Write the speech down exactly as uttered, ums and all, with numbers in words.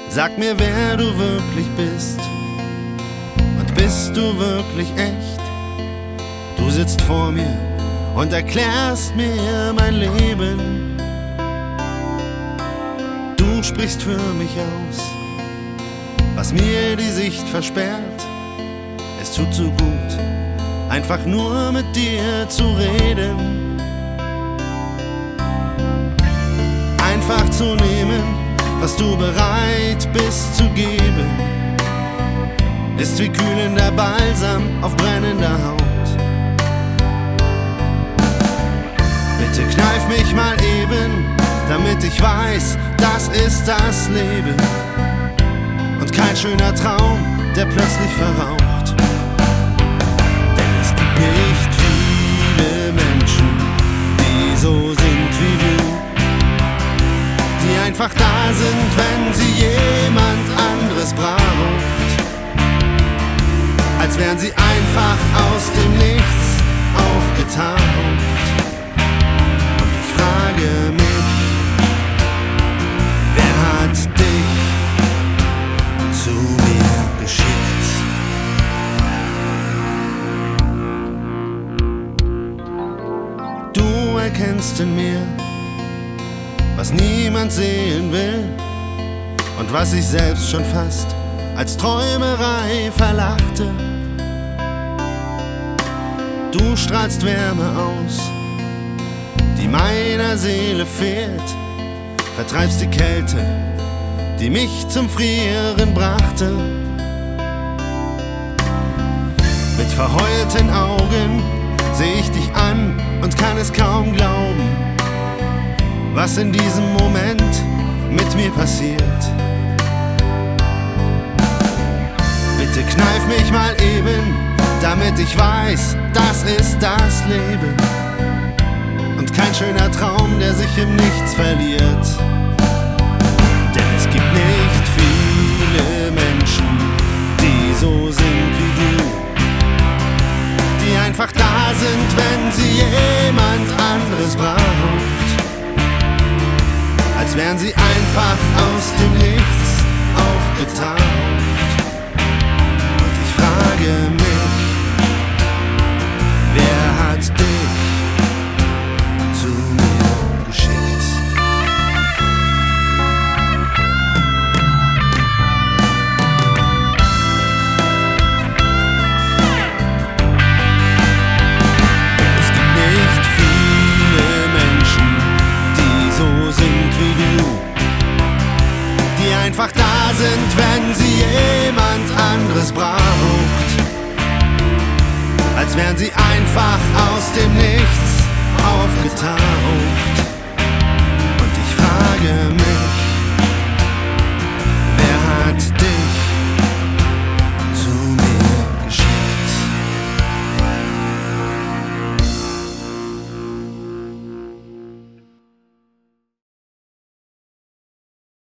Sag mir, wer du wirklich bist. Und bist du wirklich echt? Du sitzt vor mir und erklärst mir mein Leben. Du sprichst für mich aus, was mir die Sicht versperrt. Es tut so gut, einfach nur mit dir zu reden. Einfach zu nehmen, was du bereit bist zu geben, ist wie kühlender Balsam auf brennender Haut. Bitte kneif mich mal eben, damit ich weiß, das ist das Leben und kein schöner Traum, der plötzlich verraucht. Denn es gibt nicht viele Menschen, die so sind wie du, die einfach da sind, wenn sie jemand anderes braucht, als wären sie einfach aus dem Nichts aufgetaucht. Und ich frage mich, wer hat dich zu mir geschickt? Du erkennst in mir, was niemand sehen will und was ich selbst schon fast als Träumerei verlachte. Du strahlst Wärme aus, die meiner Seele fehlt, vertreibst die Kälte, die mich zum Frieren brachte. Mit verheulten Augen seh ich dich an und kann es kaum glauben, was in diesem Moment mit mir passiert. Bitte kneif mich mal eben, damit ich weiß, das ist das Leben und kein schöner Traum, der sich im Nichts verliert. Denn es gibt nicht viele Menschen, die so sind wie du, die einfach da sind, wenn sie jemand anderes braucht, als wären sie einfach aus dem Nichts aufgetaucht. Und ich frage mich, wer hat dich zu mir geschickt? Es gibt nicht viele Menschen, die so sind wie du, die einfach da sind, wenn sie jemand anderes braucht, als wären sie einfach aus dem